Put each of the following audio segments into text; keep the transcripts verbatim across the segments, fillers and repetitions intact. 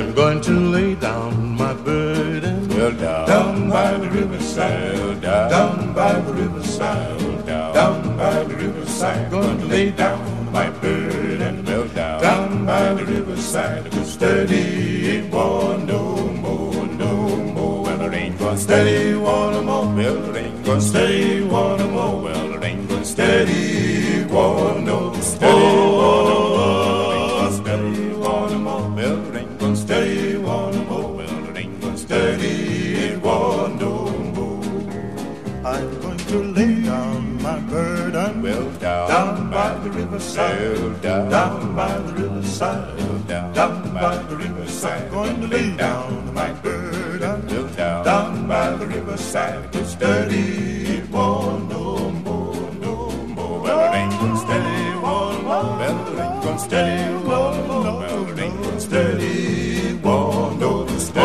I'm going to lay down my burden. Well, down, down by the riverside, well, down, down by the riverside, well, down, down by the riverside. I'm going to lay down my burden. Well, down, down by the riverside. It was steady, it won't no more, no more. Well, it ain't gonna steady, one no more. Well, it ain't gonna steady, one no more. Well, it ain't gonna steady, one no more. Steady, one no more. Steady, one no more. Well, it ain't gonna steady, one no more. Well, it ain't gonna steady, one no more. I'm going to lay down my burden. Well, down, down by the riverside, well, down, down by the riverside, well, down, down by the riverside. I'm going to lay down my burden. well, down, Down by the riverside, it's steady, it won't no more, no more. well, it ain't gonna steady, Steady, one more. well, it ain't gonna Steady, steady, one more. well, it ain't gonna Steady, one no. steady,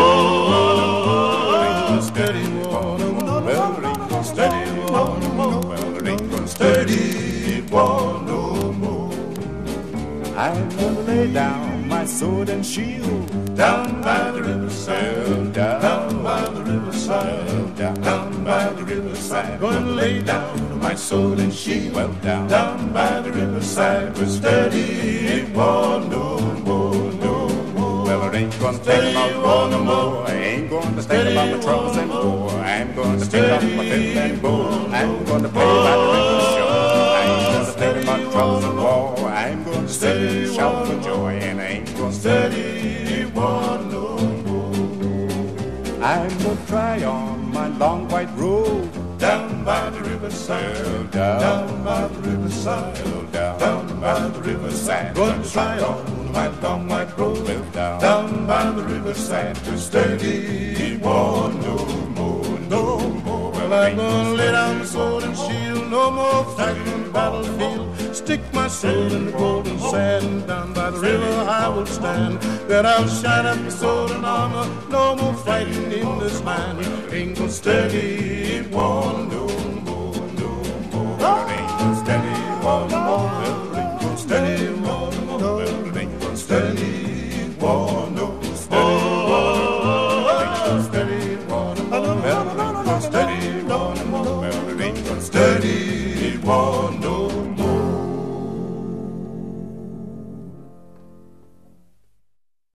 Steady, one no. well, it ain't gonna steady, Steady, one no. well, it ain't gonna Steady, one no more. I'm gonna lay down my sword and shield Down by the riverside, well, down, down by the riverside, well, down, down by the riverside. Gonna lay down my sword and shield. well, down, Down by the riverside, but steady, it won't no more, no more. well, it ain't gonna think about war no more. I ain't gonna think about my troubles and war. I'm gonna think about my fiddle and bow. I'm gonna play by the river shore. I ain't gonna think about troubles and war. I'm gonna sing and shout for joy, and I ain't gonna Steady, it won't no more. I'm gonna try on my long white robe. Down by the riverside, Well, down, down by the riverside, well, down, down by the riverside. Gonna try on my long white robe. well, down, Down by the riverside, to steady, it won't no more, no more. Well, I'm gonna lay down my sword and shield, no more fighting on the battlefield. Stick my sword in the golden sand, down by the river I will stand. Then I'll shine up my sword and armor, no more fighting in this land. Ain't gonna steady, it won't no more, no more. well, it ain't gonna steady, One more, well, it ain't gonna steady, steady, one more, well, it ain't gonna steady, steady, one no, steady, well, it ain't gonna steady.